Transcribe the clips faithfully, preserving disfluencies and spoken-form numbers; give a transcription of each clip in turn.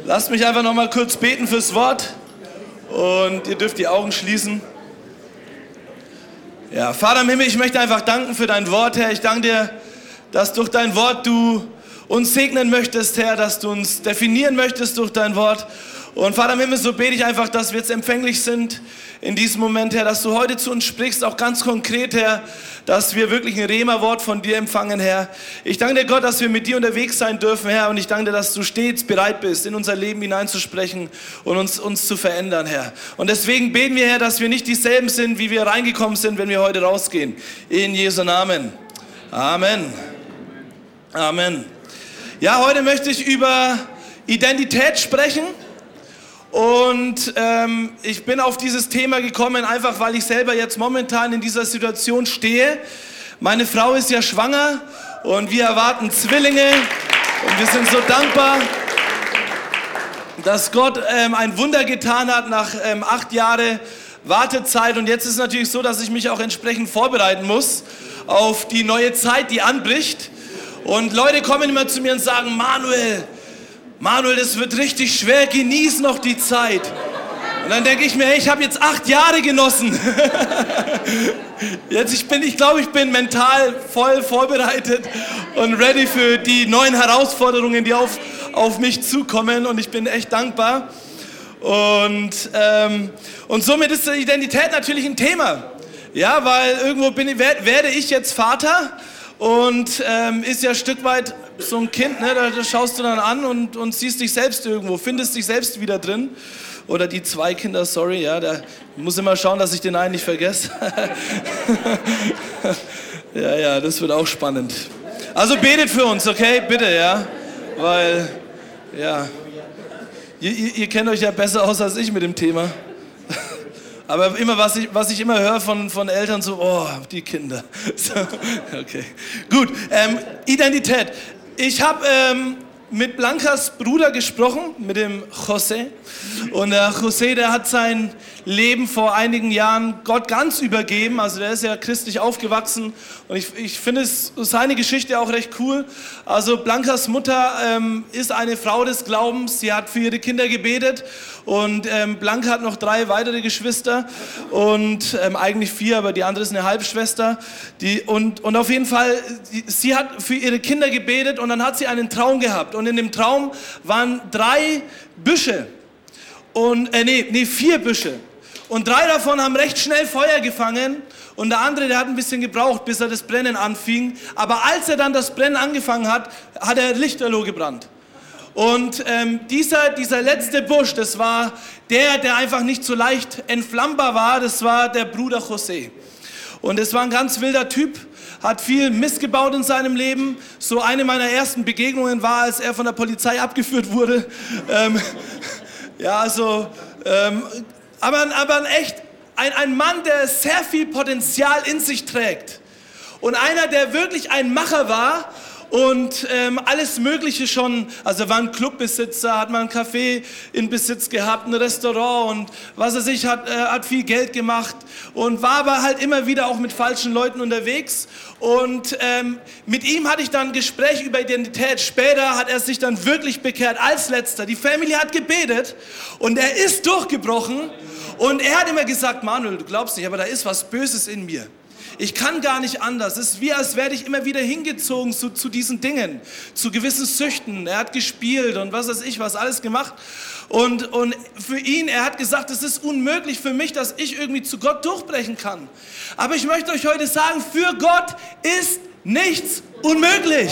Lasst mich einfach noch mal kurz beten fürs Wort und ihr dürft die Augen schließen. Ja, Vater im Himmel, ich möchte einfach danken für dein Wort, Herr. Ich danke dir, dass durch dein Wort du uns segnen möchtest, Herr, dass du uns definieren möchtest durch dein Wort. Und Vater im Himmel, so bete ich einfach, dass wir jetzt empfänglich sind in diesem Moment, Herr, dass du heute zu uns sprichst, auch ganz konkret, Herr, dass wir wirklich ein Rhema-Wort von dir empfangen, Herr. Ich danke dir, Gott, dass wir mit dir unterwegs sein dürfen, Herr, und ich danke dir, dass du stets bereit bist, in unser Leben hineinzusprechen und uns, uns zu verändern, Herr. Und deswegen beten wir, Herr, dass wir nicht dieselben sind, wie wir reingekommen sind, wenn wir heute rausgehen. In Jesu Namen. Amen. Amen. Ja, heute möchte ich über Identität sprechen. Und ähm, ich bin auf dieses Thema gekommen, einfach weil ich selber jetzt momentan in dieser Situation stehe. Meine Frau ist ja schwanger und wir erwarten Zwillinge und wir sind so dankbar, dass Gott ähm, ein Wunder getan hat nach ähm, acht Jahren Wartezeit. Und jetzt ist es natürlich so, dass ich mich auch entsprechend vorbereiten muss auf die neue Zeit, die anbricht. Und Leute kommen immer zu mir und sagen, Manuel, Manuel, das wird richtig schwer, genieß noch die Zeit. Und dann denke ich mir, hey, ich habe jetzt acht Jahre genossen. Jetzt, ich bin, ich glaube, ich bin mental voll vorbereitet und ready für die neuen Herausforderungen, die auf, auf mich zukommen. Und ich bin echt dankbar. Und, ähm, und somit ist die Identität natürlich ein Thema. Ja, weil irgendwo bin ich, werde ich jetzt Vater. Und ähm, ist ja ein Stück weit so ein Kind, ne? da, da schaust du dann an und, und siehst dich selbst irgendwo, findest dich selbst wieder drin. Oder die zwei Kinder, sorry, ja, da muss immer schauen, dass ich den einen nicht vergesse. ja, ja, das wird auch spannend. Also betet für uns, okay, bitte, ja, weil, ja, ihr, ihr, ihr kennt euch ja besser aus als ich mit dem Thema. Aber immer, was ich, was ich immer höre von, von Eltern, so, oh, die Kinder. So, okay, gut. Ähm, Identität. Ich habe ähm, mit Blancas Bruder gesprochen, mit dem José. Und der José, der hat sein Leben vor einigen Jahren Gott ganz übergeben. Also der ist ja christlich aufgewachsen. Und ich, ich finde es, seine Geschichte auch recht cool. Also Blancas Mutter ähm, ist eine Frau des Glaubens. Sie hat für ihre Kinder gebetet. Und ähm, Blanca hat noch drei weitere Geschwister. Und ähm, eigentlich vier, aber die andere ist eine Halbschwester. Die, und, und auf jeden Fall, die, sie hat für ihre Kinder gebetet. Und dann hat sie einen Traum gehabt. Und in dem Traum waren drei Büsche. Und, äh, nee, nee, vier Büsche. Und drei davon haben recht schnell Feuer gefangen und der andere, der hat ein bisschen gebraucht, bis er das Brennen anfing. Aber als er dann das Brennen angefangen hat, hat er lichterloh gebrannt. Und ähm, dieser, dieser letzte Busch, das war der, der einfach nicht so leicht entflammbar war, das war der Bruder José. Und es war ein ganz wilder Typ, hat viel Mist gebaut in seinem Leben. So eine meiner ersten Begegnungen war, als er von der Polizei abgeführt wurde. Ähm, ja, also... Ähm, Aber, aber echt ein, ein Mann, der sehr viel Potenzial in sich trägt. Und einer, der wirklich ein Macher war und ähm, alles Mögliche schon, also er war ein Clubbesitzer, hat mal ein Café in Besitz gehabt, ein Restaurant und was weiß ich, hat, äh, hat viel Geld gemacht und war aber halt immer wieder auch mit falschen Leuten unterwegs. Und ähm, mit ihm hatte ich dann ein Gespräch über Identität. Später hat er sich dann wirklich bekehrt als Letzter. Die Familie hat gebetet und er ist durchgebrochen. Und er hat immer gesagt, Manuel, du glaubst nicht, aber da ist was Böses in mir. Ich kann gar nicht anders. Es ist wie, als werde ich immer wieder hingezogen zu, zu diesen Dingen, zu gewissen Süchten. Er hat gespielt und was weiß ich, was alles gemacht. Und, und für ihn, er hat gesagt, es ist unmöglich für mich, dass ich irgendwie zu Gott durchbrechen kann. Aber ich möchte euch heute sagen, für Gott ist nichts unmöglich.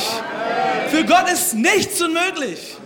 Für Gott ist nichts unmöglich.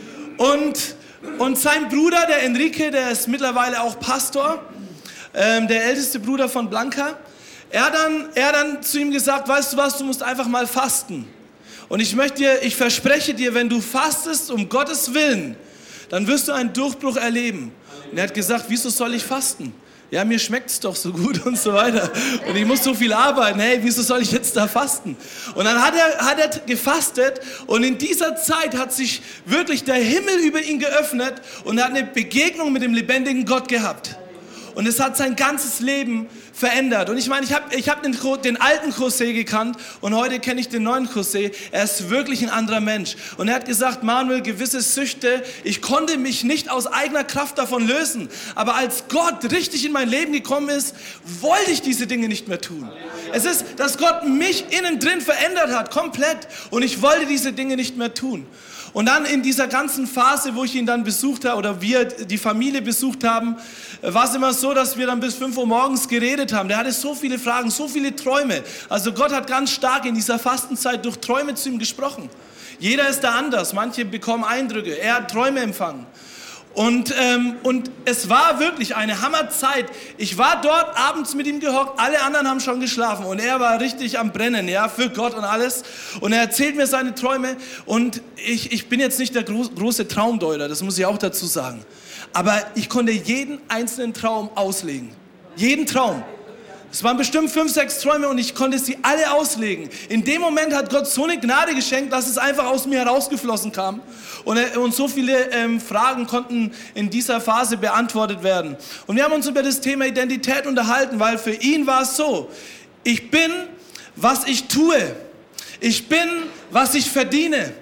Und, und sein Bruder, der Enrique, der ist mittlerweile auch Pastor, ähm, der älteste Bruder von Blanca, er hat dann, er hat dann zu ihm gesagt, weißt du was, du musst einfach mal fasten. Und ich möchte dir, ich verspreche dir, wenn du fastest um Gottes Willen, dann wirst du einen Durchbruch erleben. Und er hat gesagt, wieso soll ich fasten? Ja, mir schmeckt's doch so gut und so weiter. Und ich muss so viel arbeiten. Hey, wieso soll ich jetzt da fasten? Und dann hat er, hat er gefastet und in dieser Zeit hat sich wirklich der Himmel über ihn geöffnet und er hat eine Begegnung mit dem lebendigen Gott gehabt. Und es hat sein ganzes Leben verändert. Und ich meine, ich habe ich hab den, den alten José gekannt und heute kenne ich den neuen José. Er ist wirklich ein anderer Mensch. Und er hat gesagt, Manuel, gewisse Süchte, ich konnte mich nicht aus eigener Kraft davon lösen. Aber als Gott richtig in mein Leben gekommen ist, wollte ich diese Dinge nicht mehr tun. Es ist, dass Gott mich innen drin verändert hat, komplett. Und ich wollte diese Dinge nicht mehr tun. Und dann in dieser ganzen Phase, wo ich ihn dann besucht habe oder wir die Familie besucht haben, war es immer so, dass wir dann bis fünf Uhr morgens geredet haben. Der hatte so viele Fragen, so viele Träume. Also Gott hat ganz stark in dieser Fastenzeit durch Träume zu ihm gesprochen. Jeder ist da anders, manche bekommen Eindrücke. Er hat Träume empfangen. Und, ähm, und es war wirklich eine Hammerzeit. Ich war dort abends mit ihm gehockt, alle anderen haben schon geschlafen und er war richtig am Brennen, ja, für Gott und alles. Und er erzählt mir seine Träume und ich, ich bin jetzt nicht der gro- große Traumdeuter, das muss ich auch dazu sagen. Aber ich konnte jeden einzelnen Traum auslegen. Jeden Traum. Es waren bestimmt fünf, sechs Träume und ich konnte sie alle auslegen. In dem Moment hat Gott so eine Gnade geschenkt, dass es einfach aus mir herausgeflossen kam. Und, er, und so viele ähm, Fragen konnten in dieser Phase beantwortet werden. Und wir haben uns über das Thema Identität unterhalten, weil für ihn war es so, ich bin, was ich tue. Ich bin, was ich verdiene.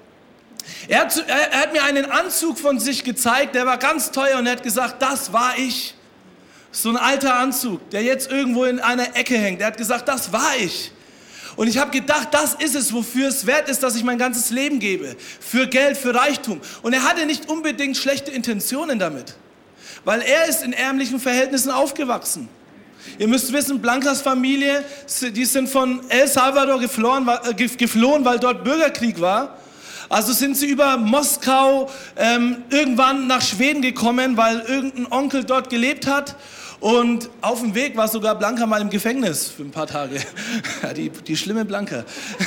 Er hat, er, er hat mir einen Anzug von sich gezeigt, der war ganz teuer und er hat gesagt, das war ich. So ein alter Anzug, der jetzt irgendwo in einer Ecke hängt. Er hat gesagt, das war ich. Und ich habe gedacht, das ist es, wofür es wert ist, dass ich mein ganzes Leben gebe. Für Geld, für Reichtum. Und er hatte nicht unbedingt schlechte Intentionen damit. Weil er ist in ärmlichen Verhältnissen aufgewachsen. Ihr müsst wissen, Blancas Familie, die sind von El Salvador geflohen, geflohen weil dort Bürgerkrieg war. Also sind sie über Moskau ähm, irgendwann nach Schweden gekommen, weil irgendein Onkel dort gelebt hat. Und auf dem Weg war sogar Blanca mal im Gefängnis für ein paar Tage. die, die schlimme Blanca.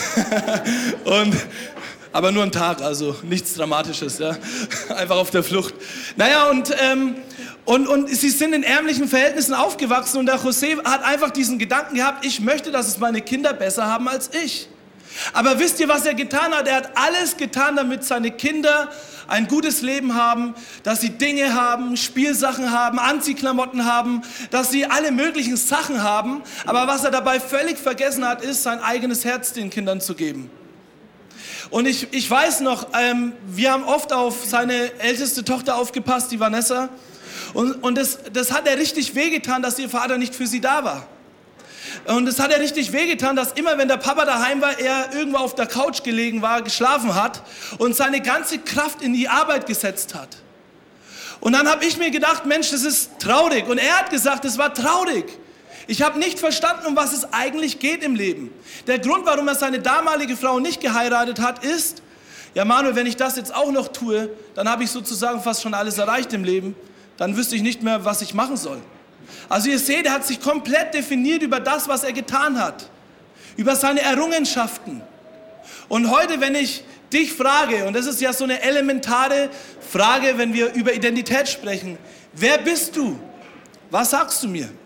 und, aber nur ein Tag, also nichts Dramatisches. Ja? Einfach auf der Flucht. Naja, und, ähm, und, und sie sind in ärmlichen Verhältnissen aufgewachsen. Und der José hat einfach diesen Gedanken gehabt, ich möchte, dass es meine Kinder besser haben als ich. Aber wisst ihr, was er getan hat? Er hat alles getan, damit seine Kinder ein gutes Leben haben, dass sie Dinge haben, Spielsachen haben, Anziehklamotten haben, dass sie alle möglichen Sachen haben. Aber was er dabei völlig vergessen hat, ist, sein eigenes Herz den Kindern zu geben. Und ich, ich weiß noch, ähm, wir haben oft auf seine älteste Tochter aufgepasst, die Vanessa. Und, und das, das hat er richtig wehgetan, dass ihr Vater nicht für sie da war. Und es hat er richtig wehgetan, dass immer, wenn der Papa daheim war, er irgendwo auf der Couch gelegen war, geschlafen hat und seine ganze Kraft in die Arbeit gesetzt hat. Und dann habe ich mir gedacht, Mensch, das ist traurig. Und er hat gesagt, es war traurig. Ich habe nicht verstanden, um was es eigentlich geht im Leben. Der Grund, warum er seine damalige Frau nicht geheiratet hat, ist, ja Manuel, wenn ich das jetzt auch noch tue, dann habe ich sozusagen fast schon alles erreicht im Leben. Dann wüsste ich nicht mehr, was ich machen soll. Also ihr seht, er hat sich komplett definiert über das, was er getan hat. Über seine Errungenschaften. Und heute, wenn ich dich frage, und das ist ja so eine elementare Frage, wenn wir über Identität sprechen, wer bist du? Was sagst du mir?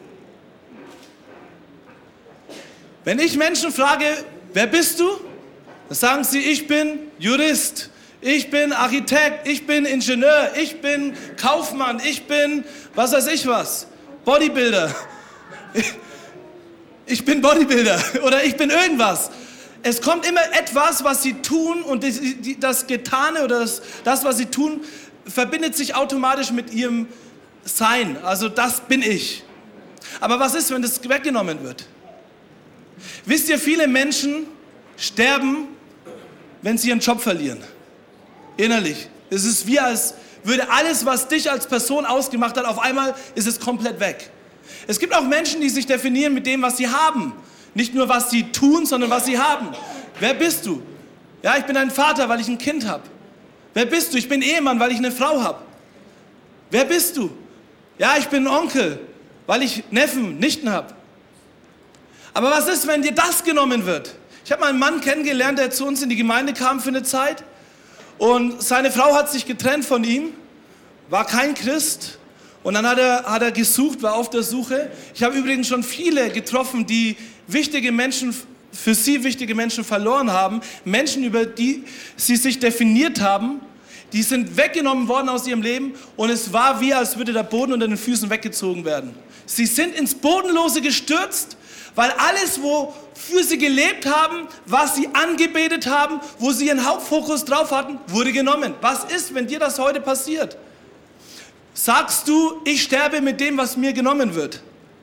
Wenn ich Menschen frage, wer bist du? Dann sagen sie, ich bin Jurist, ich bin Architekt, ich bin Ingenieur, ich bin Kaufmann, ich bin was weiß ich was. Bodybuilder. Ich bin Bodybuilder oder ich bin irgendwas. Es kommt immer etwas, was sie tun und das Getane oder das, das, was sie tun, verbindet sich automatisch mit ihrem Sein. Also das bin ich. Aber was ist, wenn das weggenommen wird? Wisst ihr, viele Menschen sterben, wenn sie ihren Job verlieren. Innerlich. Es ist wie als würde alles, was dich als Person ausgemacht hat, auf einmal ist es komplett weg. Es gibt auch Menschen, die sich definieren mit dem, was sie haben. Nicht nur, was sie tun, sondern was sie haben. Wer bist du? Ja, ich bin ein Vater, weil ich ein Kind habe. Wer bist du? Ich bin Ehemann, weil ich eine Frau habe. Wer bist du? Ja, ich bin Onkel, weil ich Neffen, Nichten habe. Aber was ist, wenn dir das genommen wird? Ich habe mal einen Mann kennengelernt, der zu uns in die Gemeinde kam für eine Zeit. Und seine Frau hat sich getrennt von ihm, war kein Christ. Und dann hat er, hat er gesucht, war auf der Suche. Ich habe übrigens schon viele getroffen, die wichtige Menschen, für sie wichtige Menschen verloren haben. Menschen, über die sie sich definiert haben, die sind weggenommen worden aus ihrem Leben. Und es war wie, als würde der Boden unter den Füßen weggezogen werden. Sie sind ins Bodenlose gestürzt, weil alles, wofür sie gelebt haben, was sie angebetet haben, wo sie ihren Hauptfokus drauf hatten, wurde genommen. Was ist, wenn dir das heute passiert? Sagst du, ich sterbe mit dem, was mir genommen wird?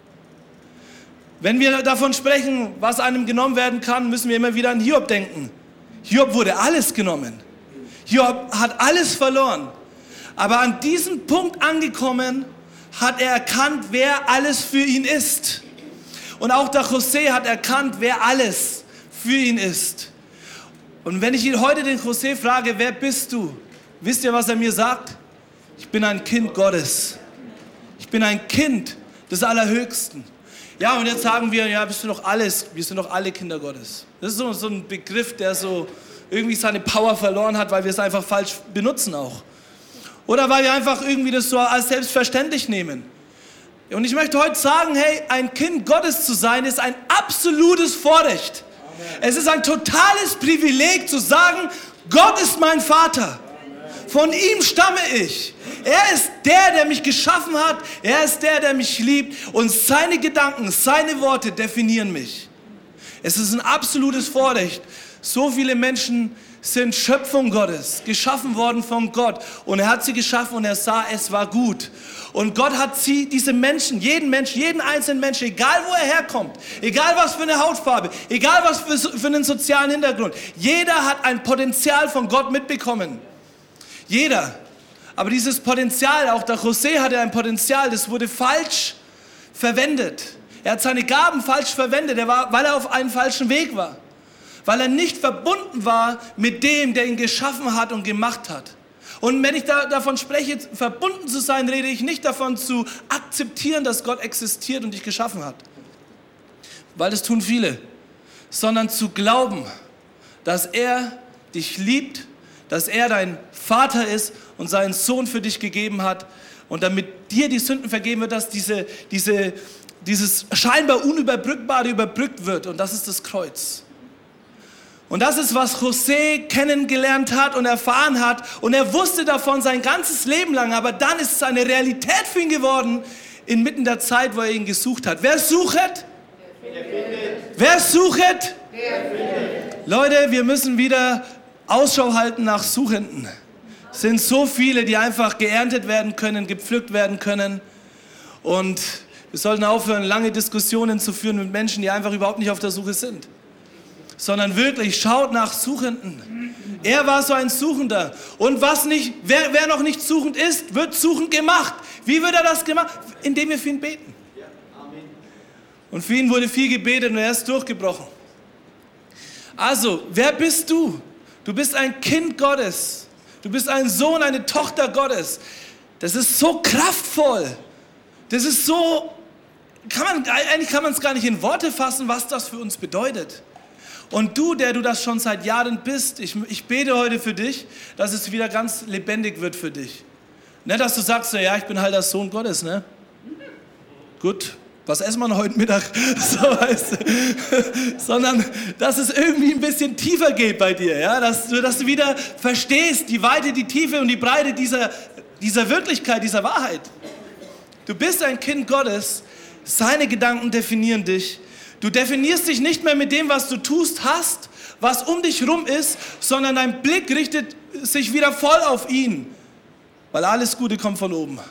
Wenn wir davon sprechen, was einem genommen werden kann, müssen wir immer wieder an Hiob denken. Hiob wurde alles genommen. Hiob hat alles verloren. Aber an diesem Punkt angekommen, hat er erkannt, wer alles für ihn ist. Und auch der José hat erkannt, wer alles für ihn ist. Und wenn ich ihn heute den José frage, wer bist du? Wisst ihr, was er mir sagt? Ich bin ein Kind Gottes. Ich bin ein Kind des Allerhöchsten. Ja, und jetzt sagen wir, ja, bist du doch alles, wir sind doch alle Kinder Gottes. Das ist so, so ein Begriff, der so irgendwie seine Power verloren hat, weil wir es einfach falsch benutzen auch. Oder weil wir einfach irgendwie das so als selbstverständlich nehmen. Und ich möchte heute sagen, hey, ein Kind Gottes zu sein, ist ein absolutes Vorrecht. Amen. Es ist ein totales Privileg zu sagen, Gott ist mein Vater. Von ihm stamme ich. Er ist der, der mich geschaffen hat. Er ist der, der mich liebt. Und seine Gedanken, seine Worte definieren mich. Es ist ein absolutes Vorrecht. So viele Menschen sind Schöpfung Gottes, geschaffen worden von Gott. Und er hat sie geschaffen und er sah, es war gut. Und Gott hat sie, diese Menschen, jeden Menschen, jeden einzelnen Menschen, egal wo er herkommt, egal was für eine Hautfarbe, egal was für, für einen sozialen Hintergrund, jeder hat ein Potenzial von Gott mitbekommen. Jeder. Aber dieses Potenzial, auch der José hatte ein Potenzial, das wurde falsch verwendet. Er hat seine Gaben falsch verwendet, er war, weil er auf einem falschen Weg war. Weil er nicht verbunden war mit dem, der ihn geschaffen hat und gemacht hat. Und wenn ich da, davon spreche, verbunden zu sein, rede ich nicht davon zu akzeptieren, dass Gott existiert und dich geschaffen hat. Weil das tun viele. Sondern zu glauben, dass er dich liebt, dass er dein Vater ist und seinen Sohn für dich gegeben hat. Und damit dir die Sünden vergeben wird, dass diese, diese, dieses scheinbar Unüberbrückbare überbrückt wird. Und das ist das Kreuz. Und das ist, was José kennengelernt hat und erfahren hat. Und er wusste davon sein ganzes Leben lang. Aber dann ist es eine Realität für ihn geworden, inmitten der Zeit, wo er ihn gesucht hat. Wer suchet? Wer findet. Wer suchet? Wer findet. Leute, wir müssen wieder Ausschau halten nach Suchenden. Es sind so viele, die einfach geerntet werden können, gepflückt werden können. Und wir sollten aufhören, lange Diskussionen zu führen mit Menschen, die einfach überhaupt nicht auf der Suche sind. Sondern wirklich schaut nach Suchenden. Er war so ein Suchender. Und was nicht, wer, wer noch nicht suchend ist, wird suchend gemacht. Wie wird er das gemacht? Indem wir für ihn beten. Und für ihn wurde viel gebetet und er ist durchgebrochen. Also, wer bist du? Du bist ein Kind Gottes. Du bist ein Sohn, eine Tochter Gottes. Das ist so kraftvoll. Das ist so, kann man, eigentlich kann man es gar nicht in Worte fassen, was das für uns bedeutet. Und du, der du das schon seit Jahren bist, ich, ich bete heute für dich, dass es wieder ganz lebendig wird für dich. Ne, dass du sagst, ja, ich bin halt der Sohn Gottes, ne? Gut, was essen wir heute Mittag? So, weißt du. Sondern, dass es irgendwie ein bisschen tiefer geht bei dir, ja? Dass du, dass du wieder verstehst, die Weite, die Tiefe und die Breite dieser, dieser Wirklichkeit, dieser Wahrheit. Du bist ein Kind Gottes, seine Gedanken definieren dich. Du definierst dich nicht mehr mit dem, was du tust, hast, was um dich rum ist, sondern dein Blick richtet sich wieder voll auf ihn, weil alles Gute kommt von oben.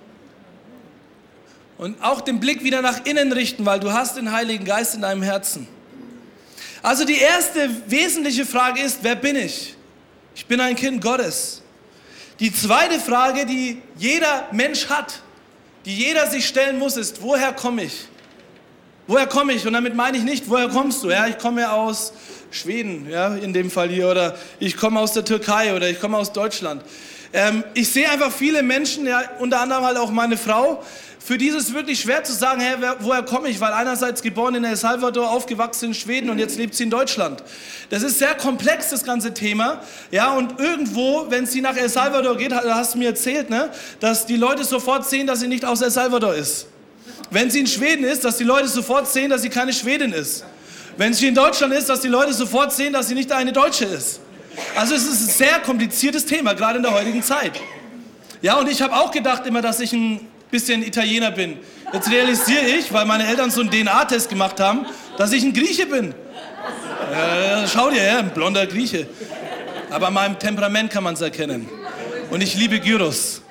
Und auch den Blick wieder nach innen richten, weil du hast den Heiligen Geist in deinem Herzen. Also die erste wesentliche Frage ist, wer bin ich? Ich bin ein Kind Gottes. Die zweite Frage, die jeder Mensch hat, die jeder sich stellen muss, ist, woher komme ich? Woher komme ich? Und damit meine ich nicht, woher kommst du? Ja, ich komme aus Schweden, ja, in dem Fall hier, oder ich komme aus der Türkei oder ich komme aus Deutschland. Ähm, ich sehe einfach viele Menschen, ja, unter anderem halt auch meine Frau, für die ist es wirklich schwer zu sagen, hey, wer, woher komme ich? Weil einerseits geboren in El Salvador, aufgewachsen in Schweden und jetzt lebt sie in Deutschland. Das ist sehr komplex, das ganze Thema. Ja, und irgendwo, wenn sie nach El Salvador geht, hast du mir erzählt, ne, dass die Leute sofort sehen, dass sie nicht aus El Salvador ist. Wenn sie in Schweden ist, dass die Leute sofort sehen, dass sie keine Schwedin ist. Wenn sie in Deutschland ist, dass die Leute sofort sehen, dass sie nicht eine Deutsche ist. Also es ist ein sehr kompliziertes Thema, gerade in der heutigen Zeit. Ja, und ich habe auch gedacht immer, dass ich ein bisschen Italiener bin. Jetzt realisiere ich, weil meine Eltern so einen D N A-Test gemacht haben, dass ich ein Grieche bin. Äh, schau dir her, ein blonder Grieche. Aber an meinem Temperament kann man es erkennen. Und ich liebe Gyros.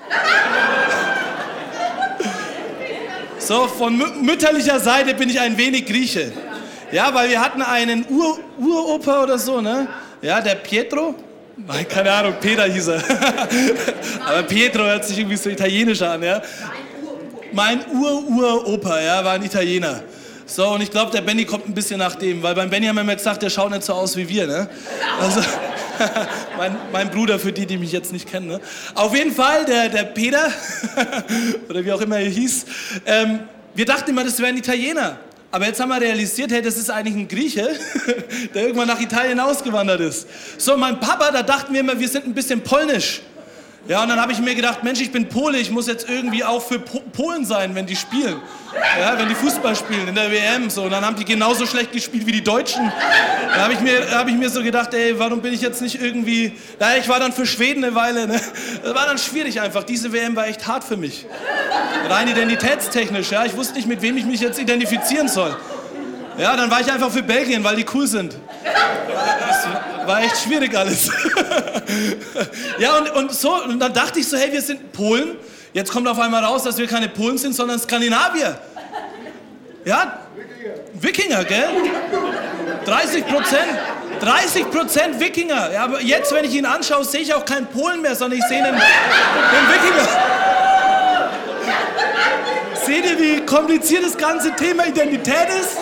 So, von mü mütterlicher Seite bin ich ein wenig Grieche. Ja, weil wir hatten einen Ur Uropa oder so, ne? Ja, der Pietro. Nein, keine Ahnung, Peter hieß er. Aber Pietro hört sich irgendwie so italienisch an, ja? Mein Ur-Ur-Opa, ja, war ein Italiener. So, und ich glaube, der Benny kommt ein bisschen nach dem, weil beim Benny haben wir immer gesagt, der schaut nicht so aus wie wir, ne? Also, mein, mein Bruder, für die, die mich jetzt nicht kennen, ne? Auf jeden Fall, der, der Peter, oder wie auch immer er hieß, ähm, wir dachten immer, das wäre ein Italiener. Aber jetzt haben wir realisiert, hey, das ist eigentlich ein Grieche, der irgendwann nach Italien ausgewandert ist. So, mein Papa, da dachten wir immer, wir sind ein bisschen polnisch. Ja, und dann habe ich mir gedacht, Mensch, ich bin Pole, ich muss jetzt irgendwie auch für po Polen sein, wenn die spielen. Ja, wenn die Fußball spielen in der W M. So, und dann haben die genauso schlecht gespielt wie die Deutschen. Da habe ich, hab ich mir so gedacht, ey, warum bin ich jetzt nicht irgendwie... Naja, ich war dann für Schweden eine Weile. Ne? Das war dann schwierig einfach. Diese W M war echt hart für mich. Rein identitätstechnisch. Ja? Ich wusste nicht, mit wem ich mich jetzt identifizieren soll. Ja, dann war ich einfach für Belgien, weil die cool sind. Das war echt schwierig alles. Ja, und, und so, und dann dachte ich so, hey, wir sind Polen. Jetzt kommt auf einmal raus, dass wir keine Polen sind, sondern Skandinavier. Ja, Wikinger, gell? dreißig Prozent. dreißig Prozent Wikinger. Ja, aber jetzt, wenn ich ihn anschaue, sehe ich auch keinen Polen mehr, sondern ich sehe einen, einen Wikinger. Seht ihr, wie kompliziert das ganze Thema Identität ist?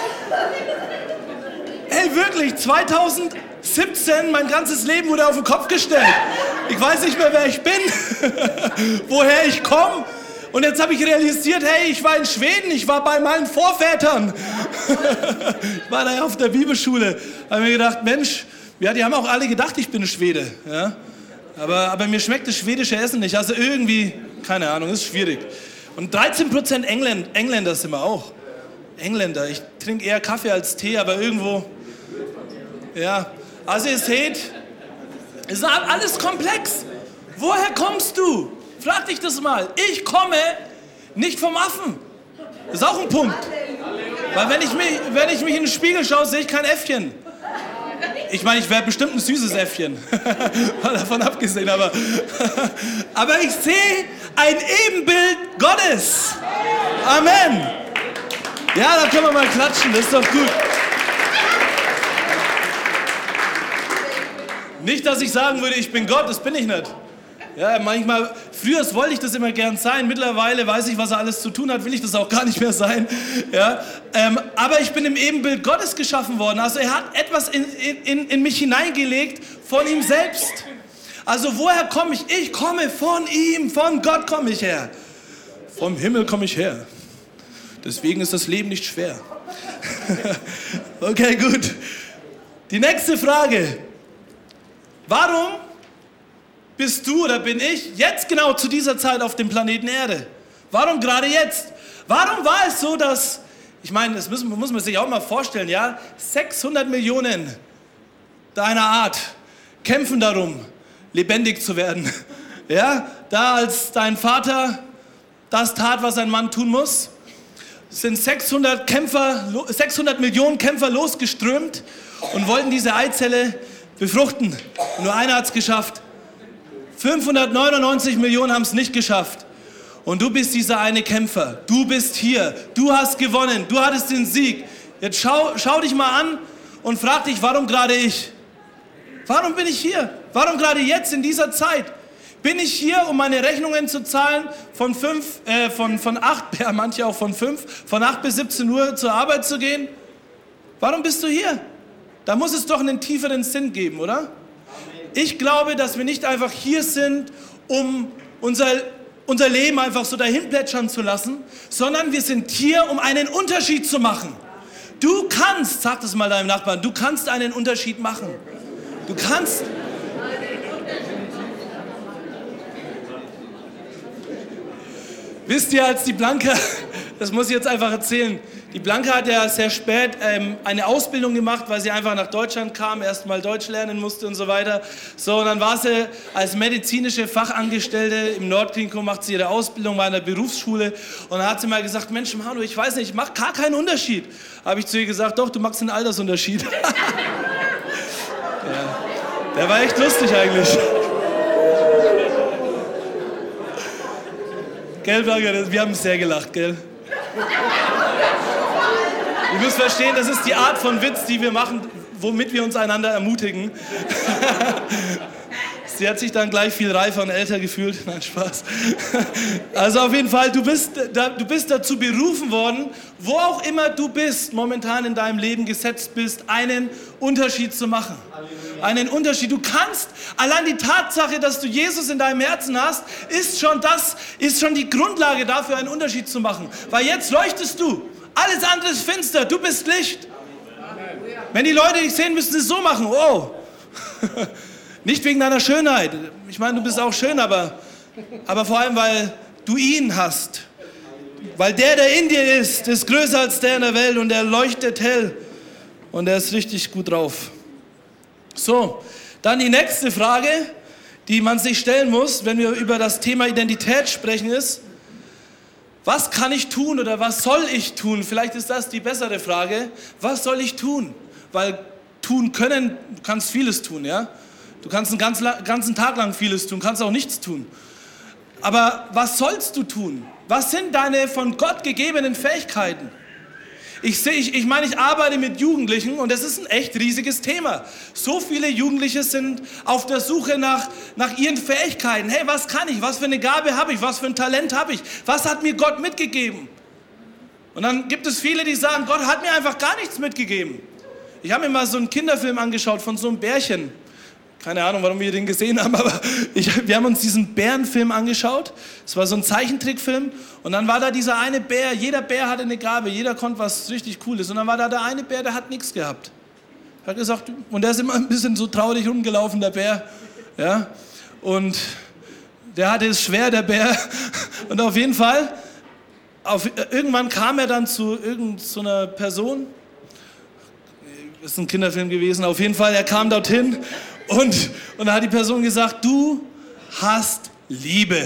Ey, wirklich, zweitausendsiebzehn, mein ganzes Leben wurde auf den Kopf gestellt. Ich weiß nicht mehr, wer ich bin, woher ich komme. Und jetzt habe ich realisiert, hey, ich war in Schweden, ich war bei meinen Vorvätern. Ich war da auf der Bibelschule. Da habe mir gedacht, Mensch, ja, die haben auch alle gedacht, ich bin Schwede. Ja? Aber, aber mir schmeckt das schwedische Essen nicht. Also irgendwie, keine Ahnung, ist schwierig. Und dreizehn Prozent Engländ, Engländer sind wir auch. Engländer. Ich trinke eher Kaffee als Tee, aber irgendwo... Ja, also ihr seht, es ist alles komplex. Woher kommst du? Frag dich das mal. Ich komme nicht vom Affen. Das ist auch ein Punkt. Weil wenn ich mich, wenn ich mich in den Spiegel schaue, sehe ich kein Äffchen. Ich meine, ich wäre bestimmt ein süßes Äffchen. Mal davon abgesehen, aber... aber ich sehe ein Ebenbild Gottes. Amen. Ja, da können wir mal klatschen, das ist doch gut. Nicht, dass ich sagen würde, ich bin Gott, das bin ich nicht. Ja, manchmal, früher wollte ich das immer gern sein, mittlerweile weiß ich, was er alles zu tun hat, will ich das auch gar nicht mehr sein. Ja, ähm, aber ich bin im Ebenbild Gottes geschaffen worden, also er hat etwas in, in, in mich hineingelegt von ihm selbst. Also woher komme ich? Ich komme von ihm, von Gott komme ich her. Vom Himmel komme ich her. Deswegen ist das Leben nicht schwer. Okay, gut. Die nächste Frage. Warum bist du oder bin ich jetzt genau zu dieser Zeit auf dem Planeten Erde? Warum gerade jetzt? Warum war es so, dass, ich meine, das müssen, muss man sich auch mal vorstellen, ja, sechshundert Millionen deiner Art kämpfen darum, lebendig zu werden. Ja, da als dein Vater das tat, was ein Mann tun muss, sind sechshundert Kämpfer, sechshundert Millionen Kämpfer losgeströmt und wollten diese Eizelle befruchten. Und nur einer hat es geschafft. fünfhundertneunundneunzig Millionen haben es nicht geschafft. Und du bist dieser eine Kämpfer. Du bist hier. Du hast gewonnen. Du hattest den Sieg. Jetzt schau, schau dich mal an und frag dich, warum gerade ich? Warum bin ich hier? Warum gerade jetzt in dieser Zeit? Bin ich hier, um meine Rechnungen zu zahlen, von, fünf, äh, von, von acht, ja, manche auch von fünf, von acht bis siebzehn Uhr zur Arbeit zu gehen? Warum bist du hier? Da muss es doch einen tieferen Sinn geben, oder? Ich glaube, dass wir nicht einfach hier sind, um unser, unser Leben einfach so dahin plätschern zu lassen, sondern wir sind hier, um einen Unterschied zu machen. Du kannst, sag das mal deinem Nachbarn, du kannst einen Unterschied machen. Du kannst... Wisst ihr, als die Blanca, das muss ich jetzt einfach erzählen, Die Blanca hat ja sehr spät ähm, eine Ausbildung gemacht, weil sie einfach nach Deutschland kam, erst mal Deutsch lernen musste und so weiter. So, und dann war sie als medizinische Fachangestellte im Nordklinikum, macht sie ihre Ausbildung, war in der Berufsschule. Und dann hat sie mal gesagt, Mensch, Manu, ich weiß nicht, ich mache gar keinen Unterschied. Habe ich zu ihr gesagt, doch, du machst einen Altersunterschied. Ja. Der war echt lustig eigentlich. Gell, Blanca, wir haben sehr gelacht, gell? Ihr müsst verstehen, das ist die Art von Witz, die wir machen, womit wir uns einander ermutigen. Sie hat sich dann gleich viel reifer und älter gefühlt. Nein, Spaß. Also auf jeden Fall, du bist, da, du bist dazu berufen worden, wo auch immer du bist, momentan in deinem Leben gesetzt bist, einen Unterschied zu machen. Einen Unterschied. Du kannst, allein die Tatsache, dass du Jesus in deinem Herzen hast, ist schon das, ist schon die Grundlage dafür, einen Unterschied zu machen. Weil jetzt leuchtest du. Alles andere ist finster, du bist Licht. Wenn die Leute dich sehen, müssen sie es so machen. Oh. Nicht wegen deiner Schönheit. Ich meine, du bist auch schön, aber, aber vor allem, weil du ihn hast. Weil der, der in dir ist, ist größer als der in der Welt und er leuchtet hell. Und er ist richtig gut drauf. So, dann die nächste Frage, die man sich stellen muss, wenn wir über das Thema Identität sprechen, ist, was kann ich tun oder was soll ich tun? Vielleicht ist das die bessere Frage. Was soll ich tun? Weil tun können, du kannst vieles tun, ja? Du kannst einen ganzen, ganzen Tag lang vieles tun, kannst auch nichts tun. Aber was sollst du tun? Was sind deine von Gott gegebenen Fähigkeiten? Ich sehe, ich, ich meine, ich arbeite mit Jugendlichen und das ist ein echt riesiges Thema. So viele Jugendliche sind auf der Suche nach, nach ihren Fähigkeiten. Hey, was kann ich? Was für eine Gabe habe ich? Was für ein Talent habe ich? Was hat mir Gott mitgegeben? Und dann gibt es viele, die sagen, Gott hat mir einfach gar nichts mitgegeben. Ich habe mir mal so einen Kinderfilm angeschaut von so einem Bärchen. Keine Ahnung, warum wir den gesehen haben, aber ich, wir haben uns diesen Bärenfilm angeschaut. Es war so ein Zeichentrickfilm und dann war da dieser eine Bär, jeder Bär hatte eine Gabe, jeder konnte was richtig Cooles und dann war da der eine Bär, der hat nichts gehabt. Er hat gesagt, und der ist immer ein bisschen so traurig rumgelaufen, der Bär. Ja? Und der hatte es schwer, der Bär. Und auf jeden Fall, auf, irgendwann kam er dann zu irgendeiner so Person. Das ist ein Kinderfilm gewesen, auf jeden Fall, er kam dorthin. Und, und da hat die Person gesagt, du hast Liebe.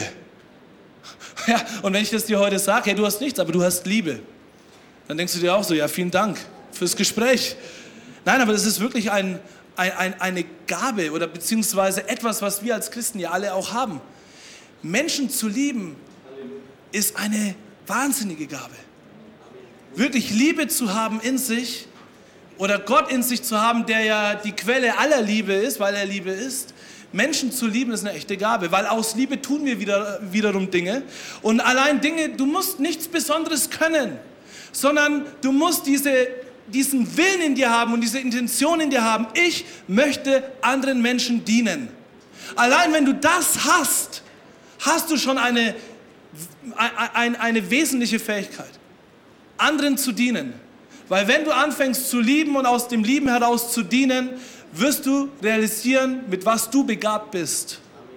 Ja, und wenn ich das dir heute sage, hey, du hast nichts, aber du hast Liebe, dann denkst du dir auch so, ja, vielen Dank fürs Gespräch. Nein, aber das ist wirklich ein, ein, ein, eine Gabe oder beziehungsweise etwas, was wir als Christen ja alle auch haben. Menschen zu lieben ist eine wahnsinnige Gabe. Wirklich Liebe zu haben in sich, oder Gott in sich zu haben, der ja die Quelle aller Liebe ist, weil er Liebe ist. Menschen zu lieben ist eine echte Gabe, weil aus Liebe tun wir wieder, wiederum Dinge. Und allein Dinge, du musst nichts Besonderes können, sondern du musst diese, diesen Willen in dir haben und diese Intention in dir haben. Ich möchte anderen Menschen dienen. Allein wenn du das hast, hast du schon eine, eine, eine wesentliche Fähigkeit, anderen zu dienen. Weil wenn du anfängst zu lieben und aus dem Lieben heraus zu dienen, wirst du realisieren, mit was du begabt bist.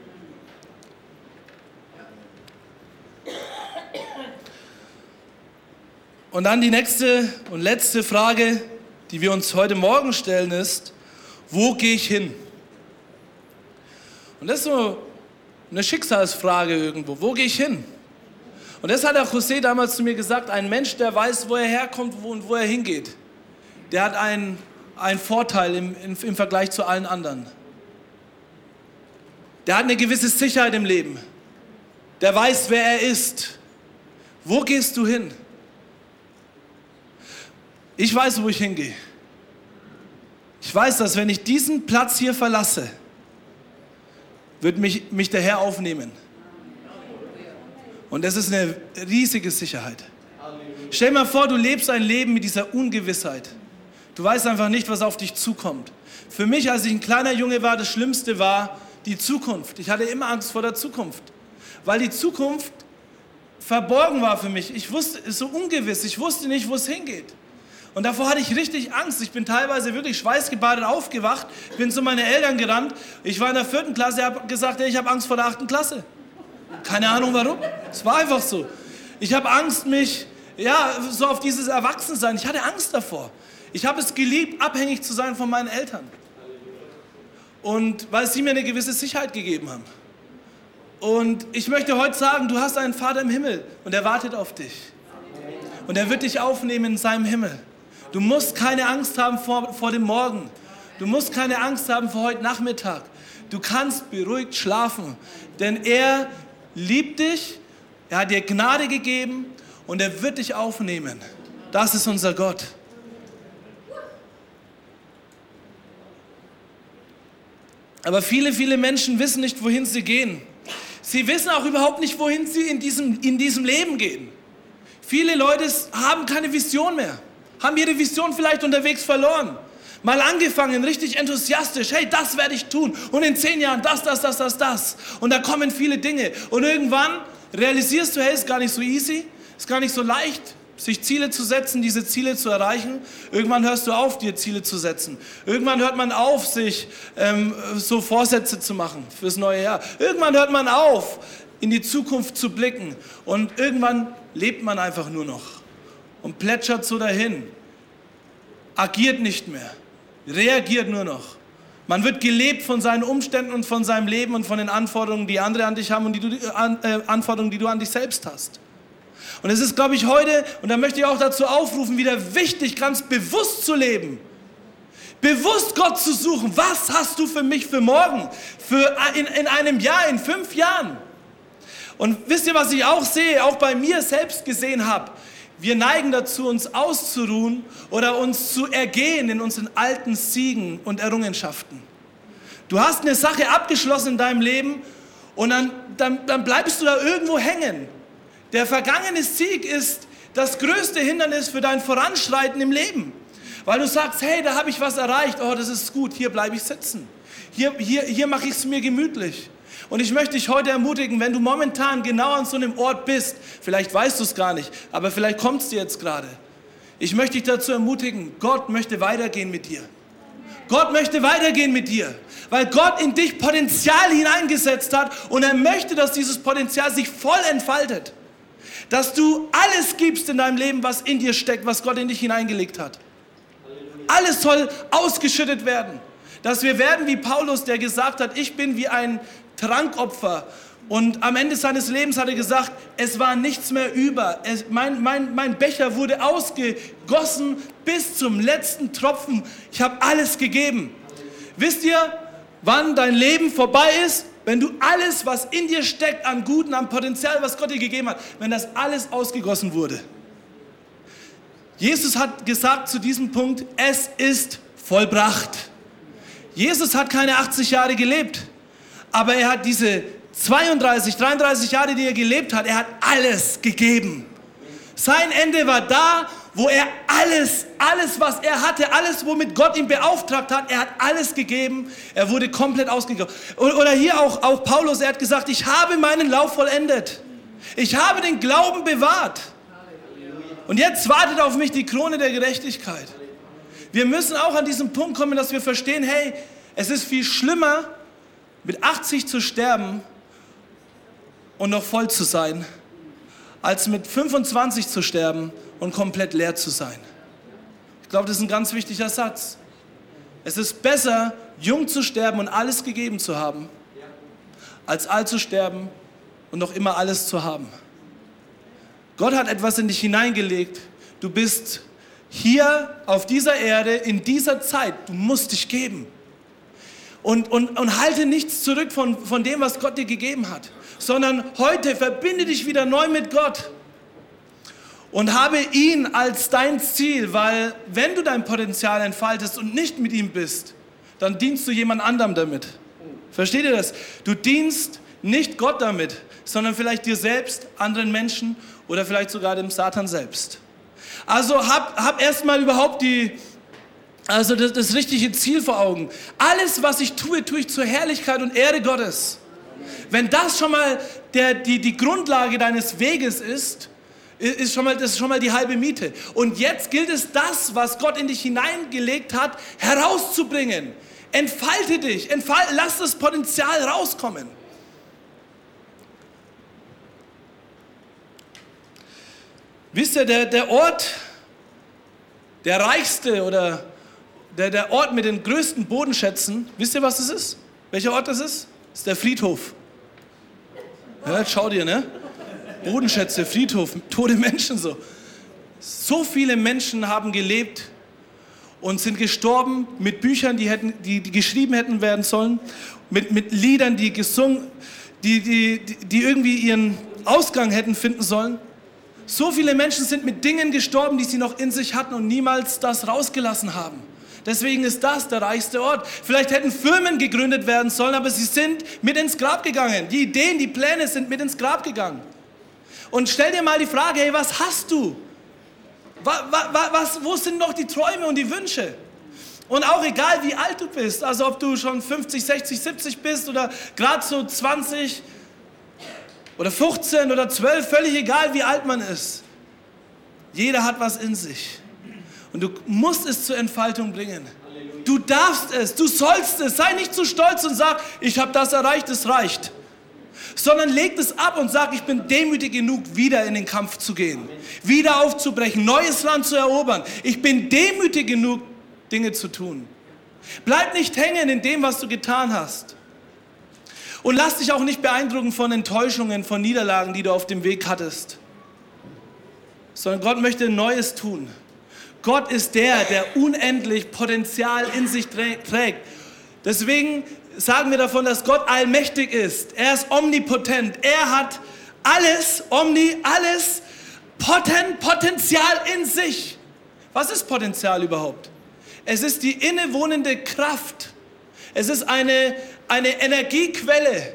Und dann die nächste und letzte Frage, die wir uns heute Morgen stellen, ist, wo gehe ich hin? Und das ist so eine Schicksalsfrage irgendwo. Wo gehe ich hin? Und das hat auch José damals zu mir gesagt, ein Mensch, der weiß, wo er herkommt und wo er hingeht, der hat einen, einen Vorteil im, im, im Vergleich zu allen anderen. Der hat eine gewisse Sicherheit im Leben. Der weiß, wer er ist. Wo gehst du hin? Ich weiß, wo ich hingehe. Ich weiß, dass wenn ich diesen Platz hier verlasse, wird mich, mich der Herr aufnehmen. Und das ist eine riesige Sicherheit. Stell dir mal vor, du lebst ein Leben mit dieser Ungewissheit. Du weißt einfach nicht, was auf dich zukommt. Für mich, als ich ein kleiner Junge war, das Schlimmste war die Zukunft. Ich hatte immer Angst vor der Zukunft, weil die Zukunft verborgen war für mich. Ich wusste, es ist so ungewiss, ich wusste nicht, wo es hingeht. Und davor hatte ich richtig Angst. Ich bin teilweise wirklich schweißgebadet aufgewacht, bin zu meinen Eltern gerannt. Ich war in der vierten Klasse, habe gesagt, ich habe Angst vor der achten Klasse. Keine Ahnung warum. Es war einfach so. Ich habe Angst, mich ja, so auf dieses Erwachsensein. Ich hatte Angst davor. Ich habe es geliebt, abhängig zu sein von meinen Eltern. Und weil sie mir eine gewisse Sicherheit gegeben haben. Und ich möchte heute sagen, du hast einen Vater im Himmel und er wartet auf dich. Und er wird dich aufnehmen in seinem Himmel. Du musst keine Angst haben vor, vor dem Morgen. Du musst keine Angst haben vor heute Nachmittag. Du kannst beruhigt schlafen, denn er liebt dich, er hat dir Gnade gegeben und er wird dich aufnehmen. Das ist unser Gott. Aber viele, viele Menschen wissen nicht, wohin sie gehen. Sie wissen auch überhaupt nicht, wohin sie in diesem, in diesem Leben gehen. Viele Leute haben keine Vision mehr, haben ihre Vision vielleicht unterwegs verloren. Mal angefangen, richtig enthusiastisch, hey, das werde ich tun und in zehn Jahren das, das, das, das, das. Und da kommen viele Dinge und irgendwann realisierst du, hey, ist gar nicht so easy, ist gar nicht so leicht, sich Ziele zu setzen, diese Ziele zu erreichen. Irgendwann hörst du auf, dir Ziele zu setzen. Irgendwann hört man auf, sich ähm, so Vorsätze zu machen fürs neue Jahr. Irgendwann hört man auf, in die Zukunft zu blicken. Und irgendwann lebt man einfach nur noch und plätschert so dahin, agiert nicht mehr, reagiert nur noch. Man wird gelebt von seinen Umständen und von seinem Leben und von den Anforderungen, die andere an dich haben und die du, äh, Anforderungen, die du an dich selbst hast. Und es ist, glaube ich, heute, und da möchte ich auch dazu aufrufen, wieder wichtig, ganz bewusst zu leben. Bewusst Gott zu suchen. Was hast du für mich für morgen? Für in, in einem Jahr, in fünf Jahren? Und wisst ihr, was ich auch sehe, auch bei mir selbst gesehen habe? Wir neigen dazu, uns auszuruhen oder uns zu ergehen in unseren alten Siegen und Errungenschaften. Du hast eine Sache abgeschlossen in deinem Leben und dann, dann, dann bleibst du da irgendwo hängen. Der vergangene Sieg ist das größte Hindernis für dein Voranschreiten im Leben. Weil du sagst, hey, da habe ich was erreicht, oh, das ist gut, hier bleibe ich sitzen. Hier, hier, hier mache ich es mir gemütlich. Und ich möchte dich heute ermutigen, wenn du momentan genau an so einem Ort bist, vielleicht weißt du es gar nicht, aber vielleicht kommt es dir jetzt gerade. Ich möchte dich dazu ermutigen, Gott möchte weitergehen mit dir. Gott möchte weitergehen mit dir, weil Gott in dich Potenzial hineingesetzt hat und er möchte, dass dieses Potenzial sich voll entfaltet. Dass du alles gibst in deinem Leben, was in dir steckt, was Gott in dich hineingelegt hat. Alles soll ausgeschüttet werden. Dass wir werden wie Paulus, der gesagt hat, ich bin wie ein Trankopfer. Und am Ende seines Lebens hat er gesagt, es war nichts mehr über. Es, mein, mein, mein Becher wurde ausgegossen bis zum letzten Tropfen. Ich habe alles gegeben. Wisst ihr, wann dein Leben vorbei ist? Wenn du alles, was in dir steckt, an Guten, an Potenzial, was Gott dir gegeben hat, wenn das alles ausgegossen wurde. Jesus hat gesagt zu diesem Punkt, es ist vollbracht. Jesus hat keine achtzig Jahre gelebt, aber er hat diese zweiunddreißig, dreiunddreißig Jahre, die er gelebt hat, er hat alles gegeben. Sein Ende war da, wo er alles, alles, was er hatte, alles, womit Gott ihn beauftragt hat, er hat alles gegeben. Er wurde komplett ausgegangen. Oder hier auch, auch Paulus, er hat gesagt, ich habe meinen Lauf vollendet. Ich habe den Glauben bewahrt. Und jetzt wartet auf mich die Krone der Gerechtigkeit. Wir müssen auch an diesen Punkt kommen, dass wir verstehen, hey, es ist viel schlimmer, mit achtzig zu sterben und noch voll zu sein, als mit fünfundzwanzig zu sterben und komplett leer zu sein. Ich glaube, das ist ein ganz wichtiger Satz. Es ist besser, jung zu sterben und alles gegeben zu haben, als alt zu sterben und noch immer alles zu haben. Gott hat etwas in dich hineingelegt. Du bist hier auf dieser Erde, in dieser Zeit. Du musst dich geben. Und, und, und halte nichts zurück von, von dem, was Gott dir gegeben hat. Sondern heute verbinde dich wieder neu mit Gott. Und habe ihn als dein Ziel, weil wenn du dein Potenzial entfaltest und nicht mit ihm bist, dann dienst du jemand anderem damit. Versteht ihr das? Du dienst nicht Gott damit, sondern vielleicht dir selbst, anderen Menschen oder vielleicht sogar dem Satan selbst. Also hab, hab erstmal überhaupt die, also das, das richtige Ziel vor Augen. Alles, was ich tue, tue ich zur Herrlichkeit und Ehre Gottes. Wenn das schon mal der, die, die Grundlage deines Weges ist, ist schon mal, das ist schon mal die halbe Miete. Und jetzt gilt es, das, was Gott in dich hineingelegt hat, herauszubringen. Entfalte dich, entfalte, lass das Potenzial rauskommen. Wisst ihr, der, der Ort, der reichste oder der, der Ort mit den größten Bodenschätzen, wisst ihr, was das ist? Welcher Ort das ist? Das ist der Friedhof. Ja, jetzt schau dir, ne? Bodenschätze, Friedhof, tote Menschen so. So viele Menschen haben gelebt und sind gestorben mit Büchern, die, hätten, die, die geschrieben hätten werden sollen, mit, mit Liedern, die gesungen, die, die, die irgendwie ihren Ausgang hätten finden sollen. So viele Menschen sind mit Dingen gestorben, die sie noch in sich hatten und niemals das rausgelassen haben. Deswegen ist das der reichste Ort. Vielleicht hätten Firmen gegründet werden sollen, aber sie sind mit ins Grab gegangen. Die Ideen, die Pläne sind mit ins Grab gegangen. Und stell dir mal die Frage, hey, was hast du? Was, was, wo sind noch die Träume und die Wünsche? Und auch egal, wie alt du bist, also ob du schon fünfzig, sechzig, siebzig bist oder gerade so zwanzig oder fünfzehn oder zwölf, völlig egal, wie alt man ist. Jeder hat was in sich. Und du musst es zur Entfaltung bringen. Du darfst es, du sollst es. Sei nicht zu stolz und sag, ich habe das erreicht, es reicht. Sondern leg es ab und sag, ich bin demütig genug, wieder in den Kampf zu gehen. Wieder aufzubrechen, neues Land zu erobern. Ich bin demütig genug, Dinge zu tun. Bleib nicht hängen in dem, was du getan hast. Und lass dich auch nicht beeindrucken von Enttäuschungen, von Niederlagen, die du auf dem Weg hattest. Sondern Gott möchte Neues tun. Gott ist der, der unendlich Potenzial in sich trägt. Deswegen sagen wir davon, dass Gott allmächtig ist. Er ist omnipotent. Er hat alles, omni, alles, potent, Potenzial in sich. Was ist Potenzial überhaupt? Es ist die innewohnende Kraft. Es ist eine, eine Energiequelle.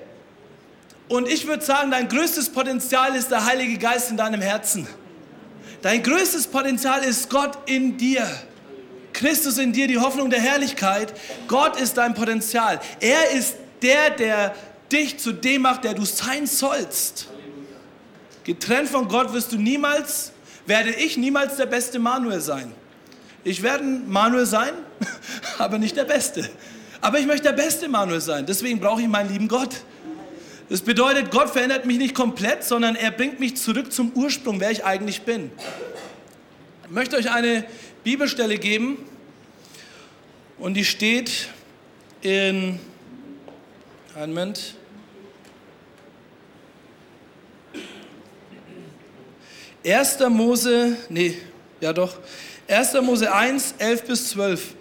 Und ich würde sagen, dein größtes Potenzial ist der Heilige Geist in deinem Herzen. Dein größtes Potenzial ist Gott in dir. Christus in dir, die Hoffnung der Herrlichkeit. Gott ist dein Potenzial. Er ist der, der dich zu dem macht, der du sein sollst. Getrennt von Gott wirst du niemals, werde ich niemals der beste Manuel sein. Ich werde Manuel sein, aber nicht der Beste. Aber ich möchte der beste Manuel sein. Deswegen brauche ich meinen lieben Gott. Das bedeutet, Gott verändert mich nicht komplett, sondern er bringt mich zurück zum Ursprung, wer ich eigentlich bin. Ich möchte euch eine Bibelstelle geben und die steht in, einen Moment, erster Mose, nee, ja doch, erster Mose eins, elf bis zwölf.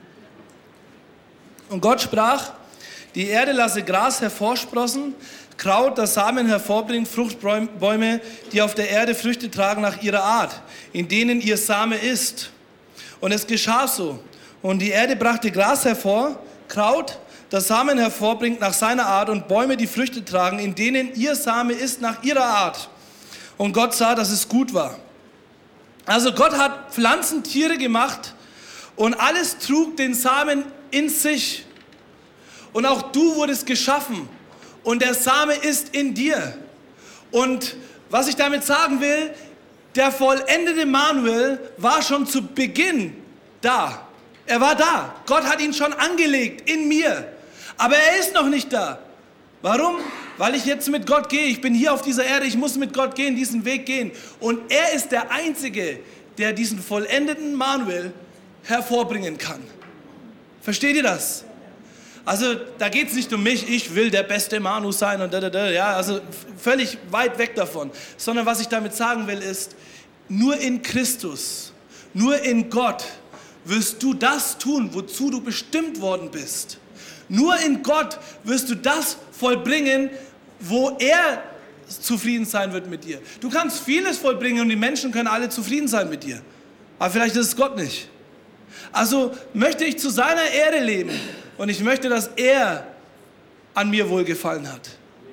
Und Gott sprach, die Erde lasse Gras hervorsprossen, Kraut, das Samen hervorbringt, Fruchtbäume, die auf der Erde Früchte tragen nach ihrer Art, in denen ihr Same ist. Und es geschah so. Und die Erde brachte Gras hervor, Kraut, das Samen hervorbringt nach seiner Art, und Bäume, die Früchte tragen, in denen ihr Same ist nach ihrer Art. Und Gott sah, dass es gut war. Also Gott hat Pflanzen, Tiere gemacht und alles trug den Samen in sich. Und auch du wurdest geschaffen und der Same ist in dir. Und was ich damit sagen will, der vollendete Manuel war schon zu Beginn da. Er war da. Gott hat ihn schon angelegt in mir. Aber er ist noch nicht da. Warum? Weil ich jetzt mit Gott gehe. Ich bin hier auf dieser Erde. Ich muss mit Gott gehen, diesen Weg gehen. Und er ist der Einzige, der diesen vollendeten Manuel hervorbringen kann. Versteht ihr das? Also da geht es nicht um mich, ich will der beste Manu sein und da, da, da, ja, also völlig weit weg davon. Sondern was ich damit sagen will ist, nur in Christus, nur in Gott wirst du das tun, wozu du bestimmt worden bist. Nur in Gott wirst du das vollbringen, wo er zufrieden sein wird mit dir. Du kannst vieles vollbringen und die Menschen können alle zufrieden sein mit dir. Aber vielleicht ist es Gott nicht. Also möchte ich zu seiner Ehre leben und ich möchte, dass er an mir wohlgefallen hat.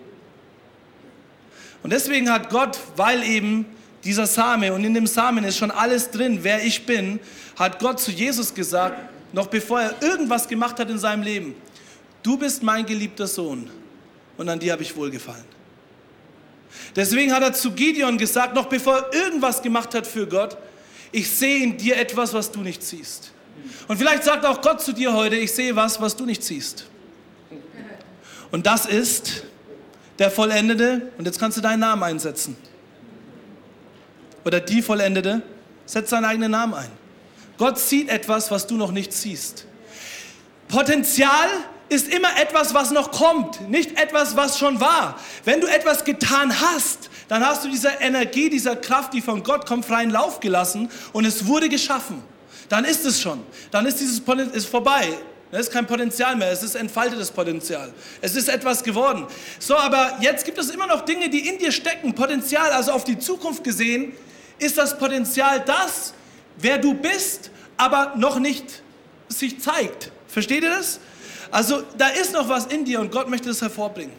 Und deswegen hat Gott, weil eben dieser Same, und in dem Samen ist schon alles drin, wer ich bin, hat Gott zu Jesus gesagt, noch bevor er irgendwas gemacht hat in seinem Leben, du bist mein geliebter Sohn und an dir habe ich wohlgefallen. Deswegen hat er zu Gideon gesagt, noch bevor er irgendwas gemacht hat für Gott, ich sehe in dir etwas, was du nicht siehst. Und vielleicht sagt auch Gott zu dir heute, ich sehe was, was du nicht siehst. Und das ist der Vollendete, und jetzt kannst du deinen Namen einsetzen. oder die Vollendete, setzt seinen eigenen Namen ein. Gott sieht etwas, was du noch nicht siehst. Potenzial ist immer etwas, was noch kommt, nicht etwas, was schon war. Wenn du etwas getan hast, dann hast du dieser Energie, dieser Kraft, die von Gott kommt, freien Lauf gelassen und es wurde geschaffen. Dann ist es schon. Dann ist dieses Potenzial ist vorbei. Es ist kein Potenzial mehr, es ist entfaltetes Potenzial. Es ist etwas geworden. So, aber jetzt gibt es immer noch Dinge, die in dir stecken. Potenzial, also auf die Zukunft gesehen, ist das Potenzial das, wer du bist, aber noch nicht sich zeigt. Versteht ihr das? Also da ist noch was in dir und Gott möchte das hervorbringen.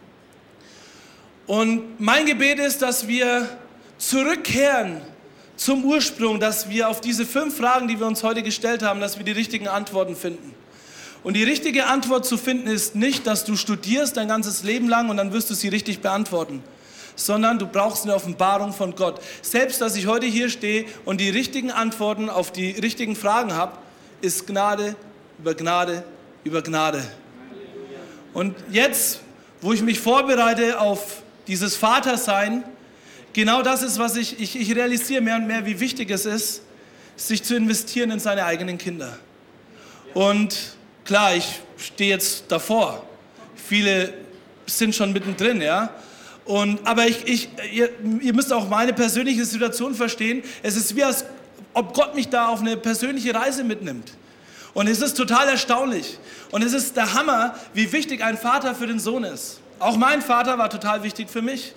Und mein Gebet ist, dass wir zurückkehren zum Ursprung, dass wir auf diese fünf Fragen, die wir uns heute gestellt haben, dass wir die richtigen Antworten finden. Und die richtige Antwort zu finden ist nicht, dass du studierst dein ganzes Leben lang und dann wirst du sie richtig beantworten, sondern du brauchst eine Offenbarung von Gott. Selbst, dass ich heute hier stehe und die richtigen Antworten auf die richtigen Fragen habe, ist Gnade über Gnade über Gnade. Und jetzt, wo ich mich vorbereite auf dieses Vatersein, genau das ist, was ich, ich, ich realisiere mehr und mehr, wie wichtig es ist, sich zu investieren in seine eigenen Kinder. Und klar, ich stehe jetzt davor. Viele sind schon mittendrin, ja. Und, aber ich, ich, ihr, ihr müsst auch meine persönliche Situation verstehen. Es ist wie, als ob Gott mich da auf eine persönliche Reise mitnimmt. Und es ist total erstaunlich. Und es ist der Hammer, wie wichtig ein Vater für den Sohn ist. Auch mein Vater war total wichtig für mich.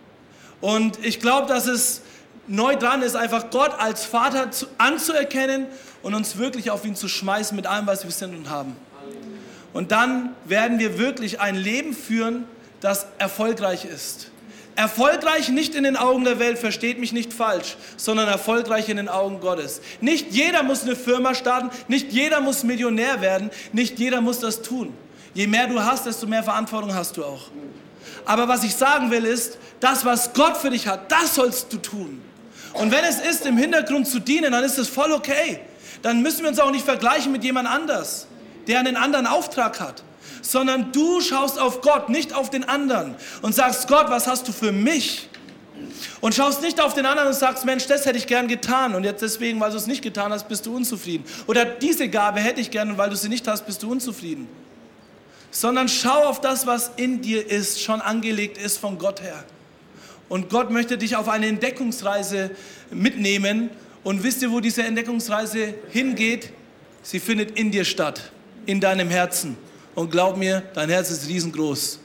Und ich glaube, dass es neu dran ist, einfach Gott als Vater zu, anzuerkennen und uns wirklich auf ihn zu schmeißen mit allem, was wir sind und haben. Und dann werden wir wirklich ein Leben führen, das erfolgreich ist. Erfolgreich nicht in den Augen der Welt, versteht mich nicht falsch, sondern erfolgreich in den Augen Gottes. Nicht jeder muss eine Firma starten, nicht jeder muss Millionär werden, nicht jeder muss das tun. Je mehr du hast, desto mehr Verantwortung hast du auch. Aber was ich sagen will ist, das, was Gott für dich hat, das sollst du tun. Und wenn es ist, im Hintergrund zu dienen, dann ist es voll okay. Dann müssen wir uns auch nicht vergleichen mit jemand anders, der einen anderen Auftrag hat. Sondern du schaust auf Gott, nicht auf den anderen und sagst, Gott, was hast du für mich? Und schaust nicht auf den anderen und sagst, Mensch, das hätte ich gern getan und jetzt deswegen, weil du es nicht getan hast, bist du unzufrieden. Oder diese Gabe hätte ich gern und weil du sie nicht hast, bist du unzufrieden. Sondern schau auf das, was in dir ist, schon angelegt ist von Gott her. Und Gott möchte dich auf eine Entdeckungsreise mitnehmen. Und wisst ihr, wo diese Entdeckungsreise hingeht? Sie findet in dir statt, in deinem Herzen. Und glaub mir, dein Herz ist riesengroß.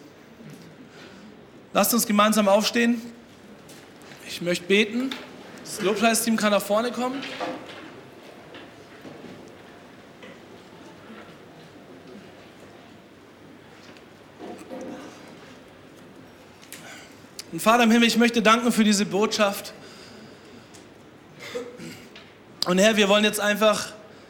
Lasst uns gemeinsam aufstehen. Ich möchte beten. Das Lobpreisteam kann nach vorne kommen. Und Vater im Himmel, ich möchte danken für diese Botschaft. Und Herr, wir wollen jetzt einfach,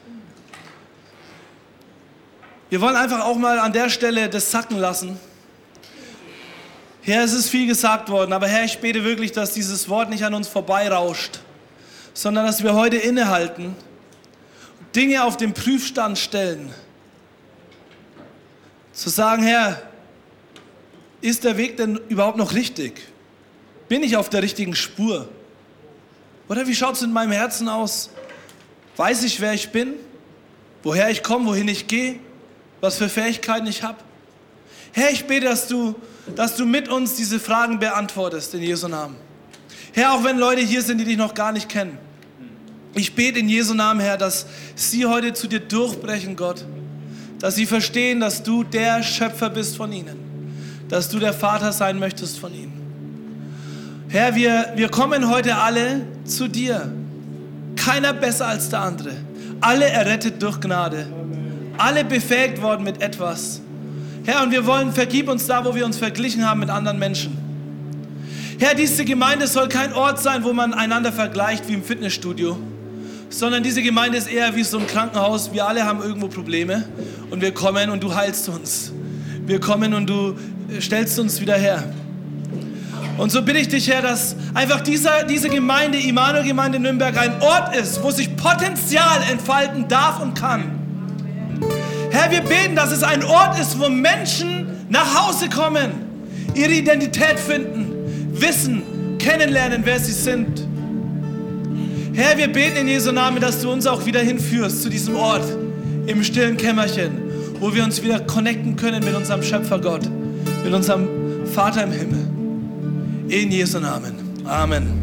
wir wollen einfach auch mal an der Stelle das sacken lassen. Herr, es ist viel gesagt worden, aber Herr, ich bete wirklich, dass dieses Wort nicht an uns vorbeirauscht, sondern dass wir heute innehalten, Dinge auf den Prüfstand stellen. Zu sagen, Herr, ist der Weg denn überhaupt noch richtig? Bin ich auf der richtigen Spur? Oder wie schaut es in meinem Herzen aus? Weiß ich, wer ich bin? Woher ich komme, wohin ich gehe? Was für Fähigkeiten ich habe? Herr, ich bete, dass du, dass du mit uns diese Fragen beantwortest in Jesu Namen. Herr, auch wenn Leute hier sind, die dich noch gar nicht kennen. Ich bete in Jesu Namen, Herr, dass sie heute zu dir durchbrechen, Gott. Dass sie verstehen, dass du der Schöpfer bist von ihnen. Dass du der Vater sein möchtest von ihnen. Herr, wir, wir kommen heute alle zu dir. Keiner besser als der andere. Alle errettet durch Gnade. Alle befähigt worden mit etwas. Herr, und wir wollen, vergib uns da, wo wir uns verglichen haben mit anderen Menschen. Herr, diese Gemeinde soll kein Ort sein, wo man einander vergleicht wie im Fitnessstudio, sondern diese Gemeinde ist eher wie so ein Krankenhaus. Wir alle haben irgendwo Probleme und wir kommen und du heilst uns. Wir kommen und du stellst uns wieder her. Und so bitte ich dich, Herr, dass einfach dieser, diese Gemeinde, Immanuel-Gemeinde Nürnberg, ein Ort ist, wo sich Potenzial entfalten darf und kann. Herr, wir beten, dass es ein Ort ist, wo Menschen nach Hause kommen, ihre Identität finden, wissen, kennenlernen, wer sie sind. Herr, wir beten in Jesu Namen, dass du uns auch wieder hinführst zu diesem Ort im stillen Kämmerchen, wo wir uns wieder connecten können mit unserem Schöpfer Gott, mit unserem Vater im Himmel. In Jesu Namen. Amen.